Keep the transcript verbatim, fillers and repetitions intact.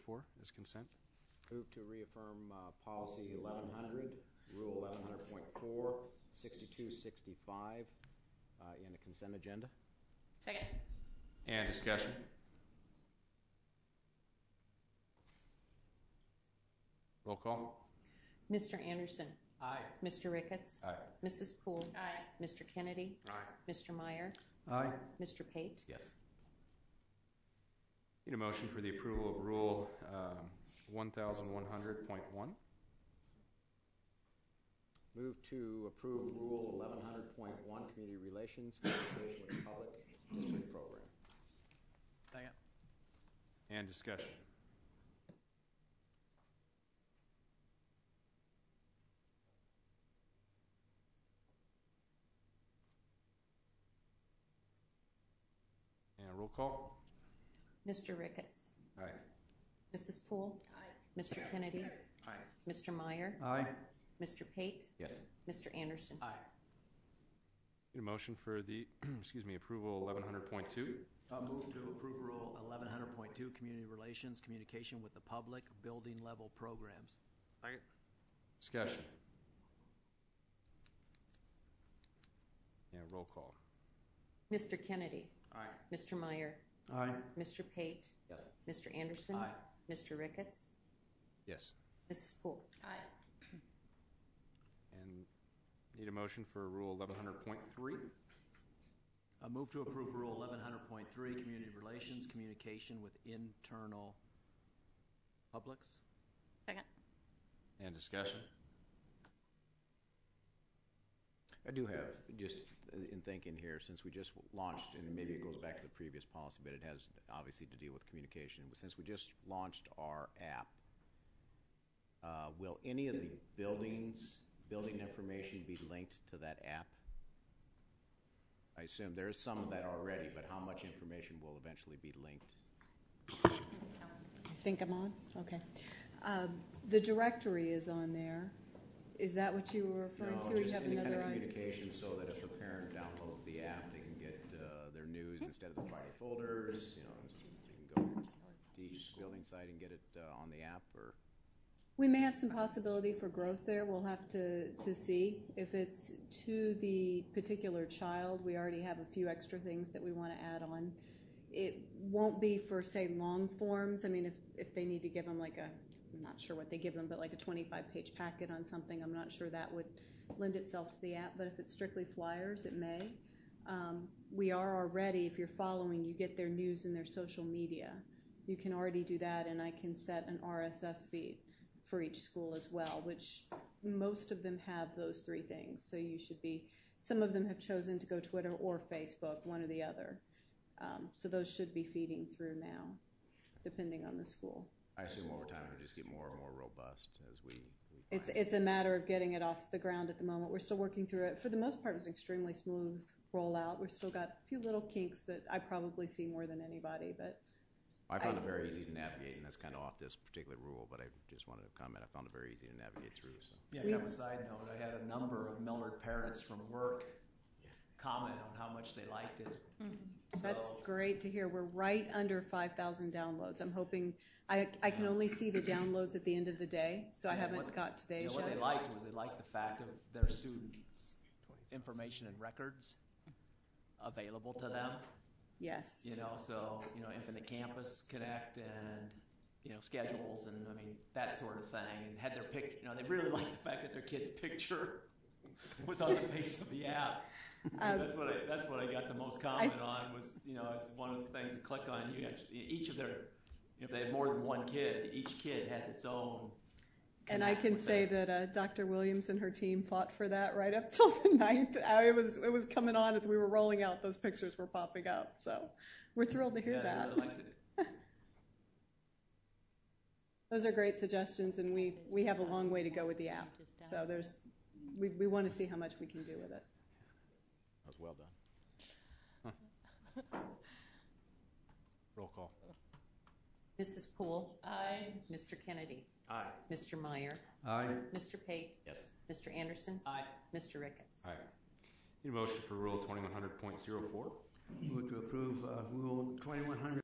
for as consent. Move to reaffirm uh, policy eleven hundred, rule eleven hundred point four, sixty-two sixty-five uh, in a consent agenda. Second. And discussion. Roll call. Mister Anderson. Aye. Mister Ricketts. Aye. Missus Poole. Aye. Mister Kennedy. Aye. Mister Meyer. Aye. Mister Pate. Yes. Need a motion for the approval of Rule um, one thousand one hundred point one. Move to approve rule eleven hundred point one, community relations, communication with the public district program. Second. And discussion. And roll call. Mister Ricketts. Aye. Missus Poole. Aye. Mister Kennedy. Aye. Mister Meyer. Aye. Mister Pate. Yes. Mister Anderson. Aye. Need a motion for the, excuse me, approval eleven hundred point two. Uh, move to approve Rule eleven hundred point two, community relations, communication with the public, building level programs. Second. Discussion. And roll call. Mister Kennedy. Aye. Mister Meyer. Aye. Mister Pate. Yes. Mister Anderson. Aye. Mister Ricketts. Yes. Missus Poole. Aye. And need a motion for Rule eleven hundred point three. Uh, move to approve Rule eleven hundred point three, community relations, communication with internal publics. Second. And discussion. I do have, just in thinking here, since we just launched, and maybe it goes back to the previous policy, but it has obviously to deal with communication. Since we just launched our app, uh, will any of the buildings, building information be linked to that app? I assume there is some of that already, but how much information will eventually be linked? I think I'm on? Okay. Um, the directory is on there. Is that what you were referring No, to? Or you just have any another kind of idea? communication so that if a parent downloads the app, they can get uh, their news instead of the Friday folders. You know, they can go to each building site and get it uh, on the app. Or We may have some possibility for growth there. We'll have to, to see. If it's to the particular child, we already have a few extra things that we want to add on. It won't be for, say, long forms. I mean, if, if they need to give them like a, I'm not sure what they give them, but like a twenty-five page packet on something, I'm not sure that would lend itself to the app. But if it's strictly flyers, it may. Um, we are already, if you're following, you get their news and their social media. You can already do that, and I can set an R S S feed for each school as well, which most of them have those three things. So you should be, some of them have chosen to go Twitter or Facebook, one or the other. Um, so those should be feeding through now, depending on the school. I assume over time it'll just get more and more robust as we. we It's find. it's a matter of getting it off the ground at the moment. We're still working through it. For the most part, it was an extremely smooth rollout. We've still got a few little kinks that I probably see more than anybody, but I found I- it very easy to navigate, and that's kind of off this particular rule, but I just wanted to comment. I found it very easy to navigate through. So. Yeah, kind of a side note, I had a number of Millard parents from work comment on how much they liked it. Mm-hmm. So, that's great to hear. We're right under five thousand downloads. I'm hoping, I, I can only see the downloads at the end of the day, so I Yeah, haven't what- got you today's know, what yet. they liked was they liked the fact of their students' information and records available to them. Yes. You know, so, you know, Infinite Campus Connect and, you know, schedules and, I mean, that sort of thing. And had their picture, you know, they really liked the fact that their kid's picture was on the face of the app. Um, that's what I, that's what I got the most comment on was, you know, it's one of the things to click on. You actually, each of their, if they had more than one kid, each kid had its own. And I connect can with say it. that uh, Doctor Williams and her team fought for that right up till the ninth. Uh, it was it was coming on as we were rolling out. Those pictures were popping up, so we're thrilled to hear yeah, that. they really liked it. Those are great suggestions, and we we have a long way to go with the app. So there's we we want to see how much we can do with it. That was well done. Huh. Roll call. Missus Poole. Aye. Mister Kennedy. Aye. Mister Meyer. Aye. Mister Pate. Yes. Mister Anderson. Aye. Mister Ricketts. Aye. Need a motion for Rule twenty-one hundred point oh four. Move to approve uh, Rule twenty-one hundred